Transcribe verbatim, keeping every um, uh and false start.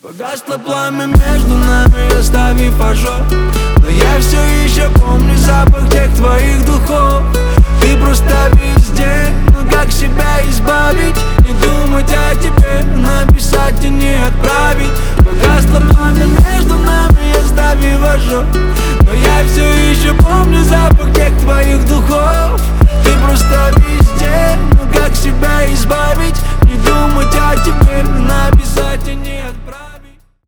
Погасло пламя между нами, оставив ожог, но я все еще помню запах тех твоих духов.